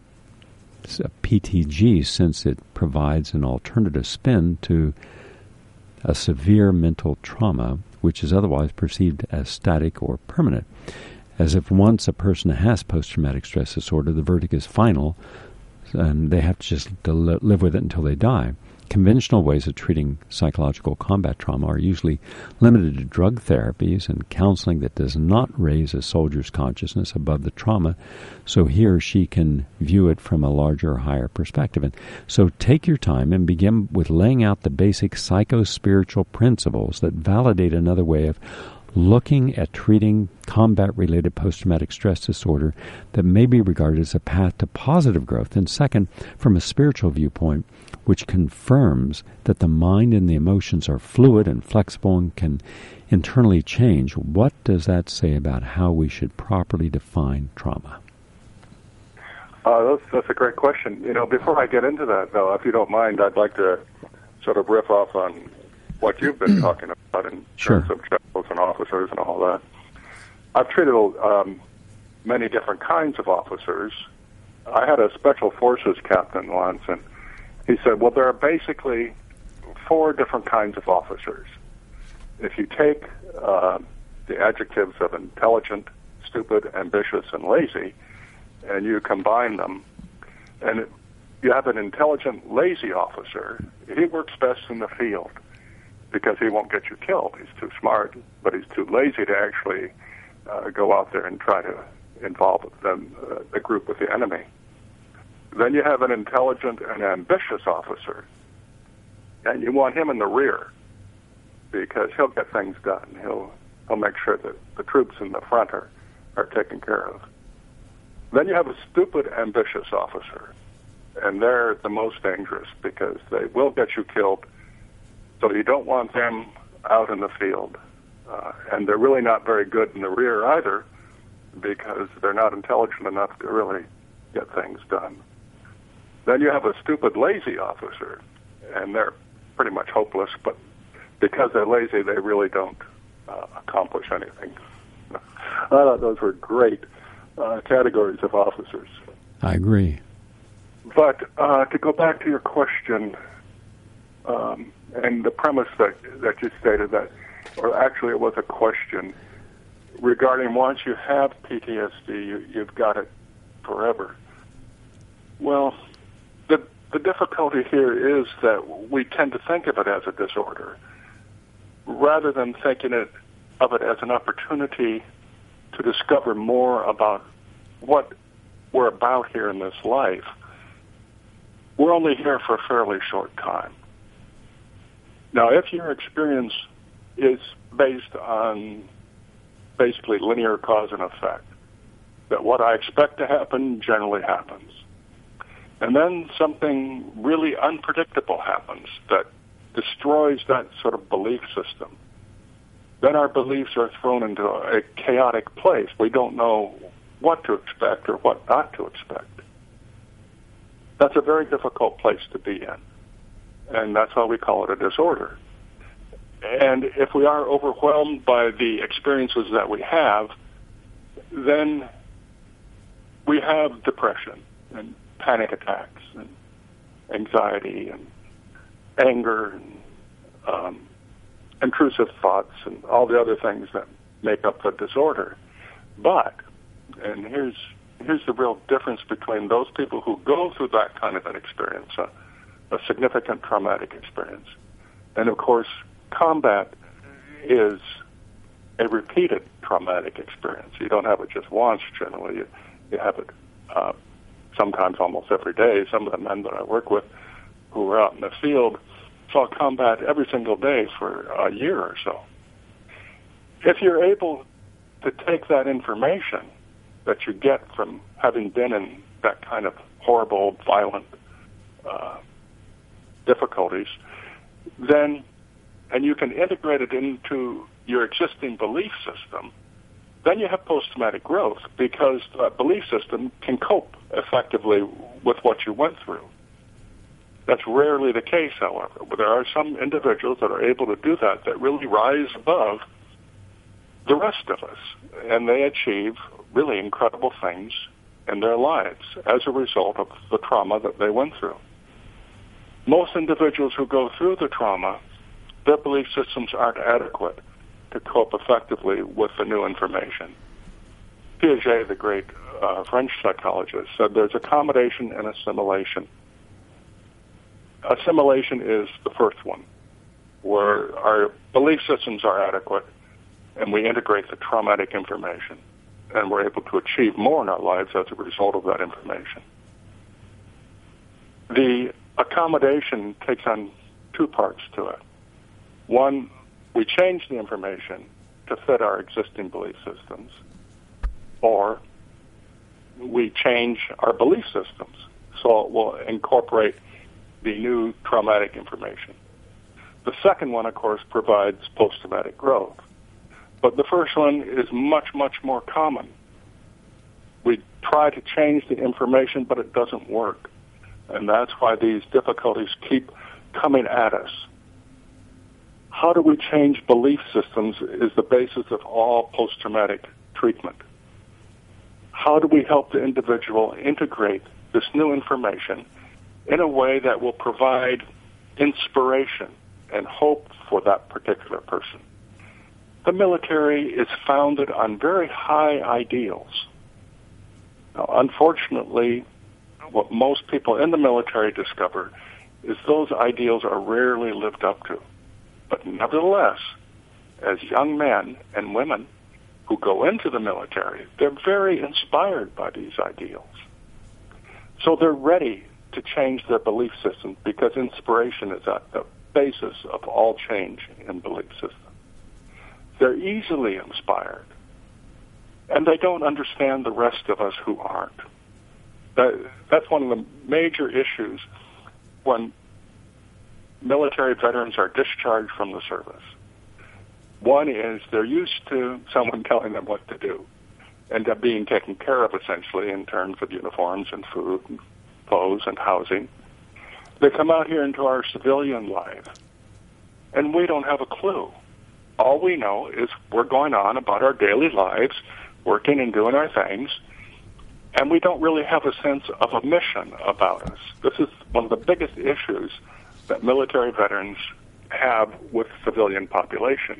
P T G, since it provides an alternative spin to a severe mental trauma, which is otherwise perceived as static or permanent. As if once a person has post-traumatic stress disorder, the verdict is final, and they have to just to live with it until they die. Conventional ways of treating psychological combat trauma are usually limited to drug therapies and counseling that does not raise a soldier's consciousness above the trauma, so he or she can view it from a larger or higher perspective. And so take your time and begin with laying out the basic psycho-spiritual principles that validate another way of looking at treating combat-related post-traumatic stress disorder that may be regarded as a path to positive growth. And second, from a spiritual viewpoint, which confirms that the mind and the emotions are fluid and flexible and can internally change. What does that say about how we should properly define trauma? Uh, that's, that's a great question. You know, before I get into that, though, if you don't mind, I'd like to sort of riff off on what you've been talking about in Sure. terms of generals and officers and all that. I've treated um, many different kinds of officers. I had a special forces captain once, and he said, well, there are basically four different kinds of officers. If you take uh, the adjectives of intelligent, stupid, ambitious, and lazy, and you combine them, and you have an intelligent, lazy officer, he works best in the field because he won't get you killed. He's too smart, but he's too lazy to actually uh, go out there and try to involve them, uh, the group with the enemy. Then you have an intelligent and ambitious officer, and you want him in the rear because he'll get things done. He'll he'll make sure that the troops in the front are, are taken care of. Then you have a stupid, ambitious officer, and they're the most dangerous because they will get you killed, so you don't want them out in the field. Uh, and they're really not very good in the rear either because they're not intelligent enough to really get things done. Then you have a stupid, lazy officer, and they're pretty much hopeless, but because they're lazy, they really don't uh, accomplish anything. I thought those were great uh, categories of officers. I agree. But uh, to go back to your question, um, and the premise that, that you stated, that, or actually it was a question, regarding once you have P T S D, you, you've got it forever. Well, the the difficulty here is that we tend to think of it as a disorder, rather than thinking it, of it as an opportunity to discover more about what we're about here in this life. We're only here for a fairly short time. Now, if your experience is based on basically linear cause and effect, that what I expect to happen generally happens, and then something really unpredictable happens that destroys that sort of belief system, then our beliefs are thrown into a chaotic place. We don't know what to expect or what not to expect. That's a very difficult place to be in, and that's why we call it a disorder. And if we are overwhelmed by the experiences that we have, then we have depression and panic attacks and anxiety and anger and um, intrusive thoughts and all the other things that make up the disorder. But, and here's here's the real difference between those people who go through that kind of an experience, a, a significant traumatic experience, and of course, combat is a repeated traumatic experience. You don't have it just once, generally. You, you have it uh, sometimes almost every day. Some of the men that I work with who are out in the field saw combat every single day for a year or so. If you're able to take that information that you get from having been in that kind of horrible, violent uh, difficulties, then, and you can integrate it into your existing belief system, then you have post-traumatic growth, because that belief system can cope effectively with what you went through. That's rarely the case, however. There are some individuals that are able to do that, that really rise above the rest of us, and they achieve really incredible things in their lives as a result of the trauma that they went through. Most individuals who go through the trauma, their belief systems aren't adequate to cope effectively with the new information. Piaget, the great uh, French psychologist, said there's accommodation and assimilation. Assimilation is the first one, where our belief systems are adequate and we integrate the traumatic information, and we're able to achieve more in our lives as a result of that information. The accommodation takes on two parts to it. One, we change the information to fit our existing belief systems, or we change our belief systems so it will incorporate the new traumatic information. The second one, of course, provides post-traumatic growth. But the first one is much, much more common. We try to change the information, but it doesn't work. And that's why these difficulties keep coming at us. How do we change belief systems is the basis of all post-traumatic treatment. How do we help the individual integrate this new information in a way that will provide inspiration and hope for that particular person? The military is founded on very high ideals. Now, unfortunately, what most people in the military discover is those ideals are rarely lived up to. But nevertheless, as young men and women who go into the military, they're very inspired by these ideals. So they're ready to change their belief system, because inspiration is at the basis of all change in belief systems. They're easily inspired, and they don't understand the rest of us who aren't. That, that's one of the major issues when military veterans are discharged from the service. One is they're used to someone telling them what to do, and they're being taken care of essentially in terms of uniforms and food and clothes and housing. They come out here into our civilian life, and we don't have a clue. All we know is we're going on about our daily lives, working and doing our things, and we don't really have a sense of a mission about us. This is one of the biggest issues that military veterans have with the civilian population,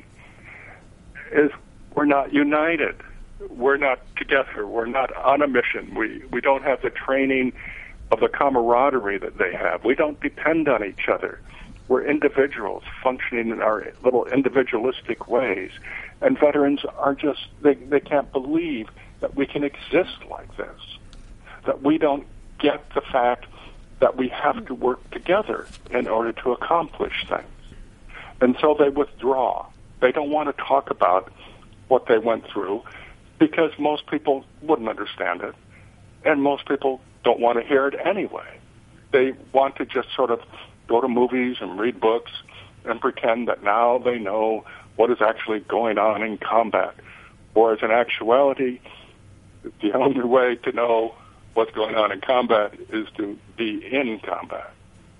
is we're not united. We're not together. We're not on a mission. We, we don't have the training of the camaraderie that they have. We don't depend on each other. We're individuals functioning in our little individualistic ways. And veterans are just, they, they can't believe that we can exist like this, that we don't get the fact that we have to work together in order to accomplish things. And so they withdraw. They don't want to talk about what they went through because most people wouldn't understand it, and most people don't want to hear it anyway. They want to just sort of go to movies and read books and pretend that now they know what is actually going on in combat. Whereas in actuality, the only way to know what's going on in combat is to be in combat.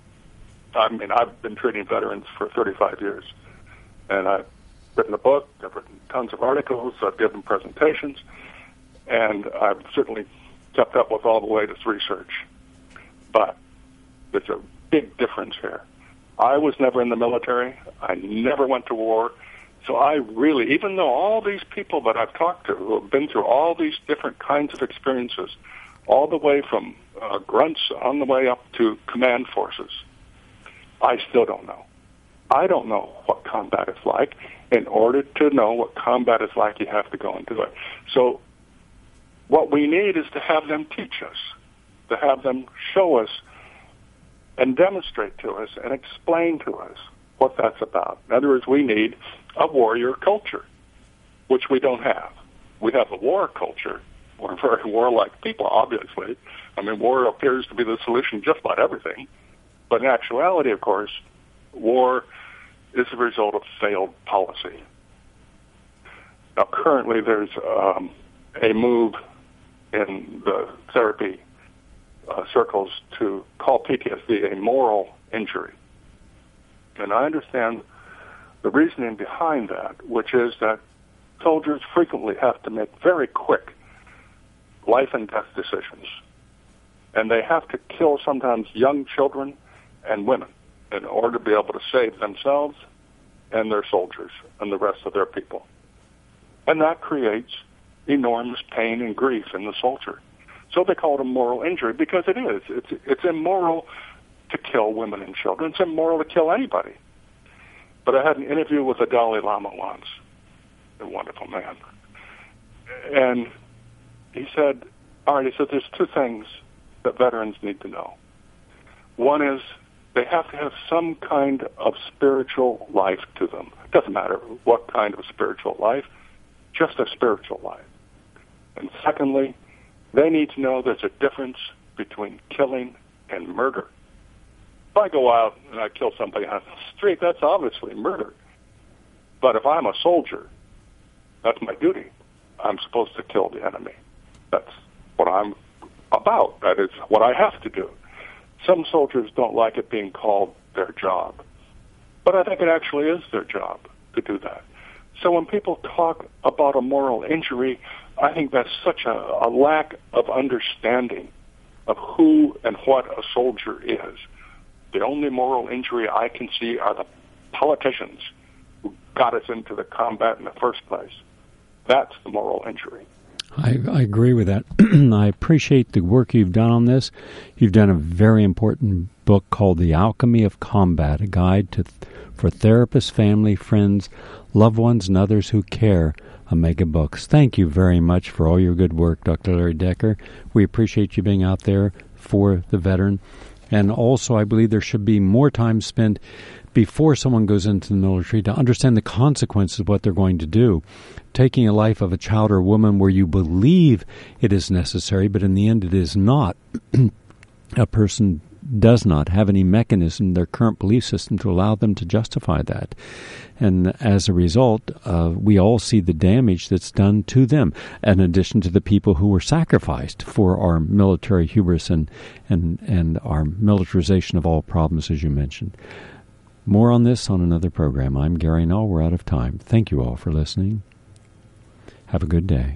I mean, I've been treating veterans for thirty-five years, and I've written a book, I've written tons of articles, I've given presentations, and I've certainly kept up with all the latest research. But there's a big difference here. I was never in the military. I never went to war. So I really, even though all these people that I've talked to who have been through all these different kinds of experiences, all the way from uh, grunts on the way up to command forces, I still don't know. I don't know what combat is like. In order to know what combat is like, you have to go and do it. So what we need is to have them teach us, to have them show us and demonstrate to us and explain to us what that's about. In other words, we need a warrior culture, which we don't have. We have a war culture, We're very warlike people, obviously. I mean, war appears to be the solution to just about everything. But in actuality, of course, war is the result of failed policy. Now, currently, there's um, a move in the therapy uh, circles to call P T S D a moral injury. And I understand the reasoning behind that, which is that soldiers frequently have to make very quick life and death decisions. And they have to kill sometimes young children and women in order to be able to save themselves and their soldiers and the rest of their people. And that creates enormous pain and grief in the soldier. So they call it a moral injury because it is. It's, it's immoral to kill women and children. It's immoral to kill anybody. But I had an interview with the Dalai Lama once, a wonderful man. And he said, all right, he said, there's two things that veterans need to know. One is they have to have some kind of spiritual life to them. It doesn't matter what kind of spiritual life, just a spiritual life. And secondly, they need to know there's a difference between killing and murder. If I go out and I kill somebody on the street, that's obviously murder. But if I'm a soldier, that's my duty. I'm supposed to kill the enemy. That's what I'm about. That is what I have to do. Some soldiers don't like it being called their job. But I think it actually is their job to do that. So when people talk about a moral injury, I think that's such a, a lack of understanding of who and what a soldier is. The only moral injury I can see are the politicians who got us into the combat in the first place. That's the moral injury. I, I agree with that. I appreciate the work you've done on this. You've done a very important book called The Alchemy of Combat, a guide to for therapists, family, friends, loved ones, and others who care. Omega Books. Thank you very much for all your good work, Doctor Larry Decker. We appreciate you being out there for the veteran. And also, I believe there should be more time spent before someone goes into the military to understand the consequences of what they're going to do. Taking a life of a child or woman where you believe it is necessary, but in the end it is not. A person does not have any mechanism in their current belief system to allow them to justify that. And as a result, uh, we all see the damage that's done to them, in addition to the people who were sacrificed for our military hubris and, and, and our militarization of all problems, as you mentioned. More on this on another program. I'm Gary Null. We're out of time. Thank you all for listening. Have a good day.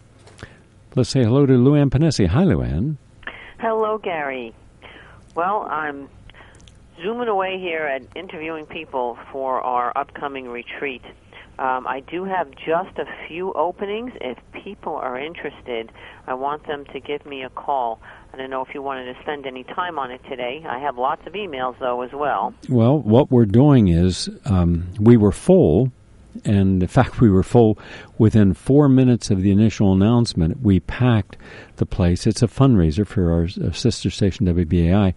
Let's say hello to Luann Panesi. Hi, Luann. Hello, Gary. Well, I'm zooming away here at interviewing people for our upcoming retreat. Um, I do have just a few openings. If people are interested, I want them to give me a call. I don't know if you wanted to spend any time on it today. I have lots of emails, though, as well. Well, what we're doing is um, we were full, and in fact, we were full within four minutes of the initial announcement. We packed the place. It's a fundraiser for our, our sister station, W B A I.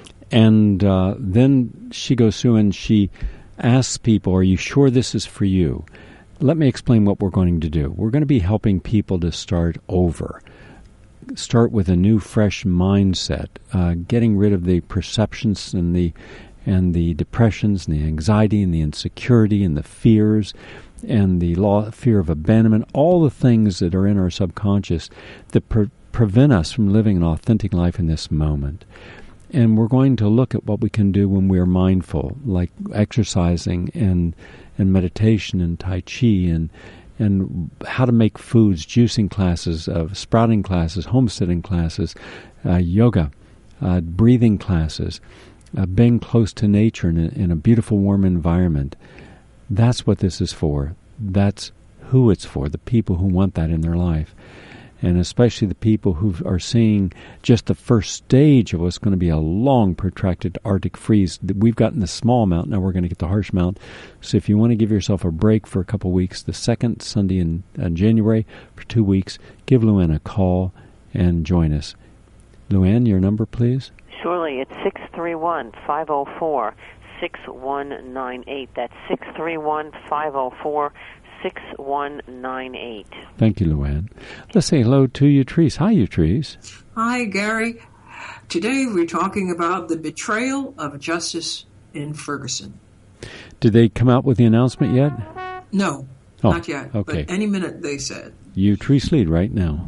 And uh, then she goes through and she asks people, are you sure this is for you? Let me explain what we're going to do. We're going to be helping people to start over. Start with a new, fresh mindset, uh, getting rid of the perceptions and the and the depressions and the anxiety and the insecurity and the fears and the law, fear of abandonment, all the things that are in our subconscious that pre- prevent us from living an authentic life in this moment. And we're going to look at what we can do when we are mindful, like exercising and and meditation and Tai Chi and and how to make foods, juicing classes, uh, sprouting classes, homesteading classes, uh, yoga, uh, breathing classes, uh, being close to nature in a, in a beautiful, warm environment. That's what this is for. That's who it's for, the people who want that in their life. And especially the people who are seeing just the first stage of what's going to be a long, protracted Arctic freeze. We've gotten the small amount, now we're going to get the harsh amount. So if you want to give yourself a break for a couple of weeks, the second Sunday in uh, January for two weeks, give Luann a call and join us. Luann, your number, please? Surely, it's six three one, five oh four, six one nine eight. That's six three one, five oh four, six one nine eight. Thank you, Luann. Let's say hello to Utrice. Hi, Utrice. Hi, Gary. Today we're talking about the betrayal of justice in Ferguson. Did they come out with the announcement yet? No, Oh, not yet. okay. But any minute, they said. Utrice lead right now.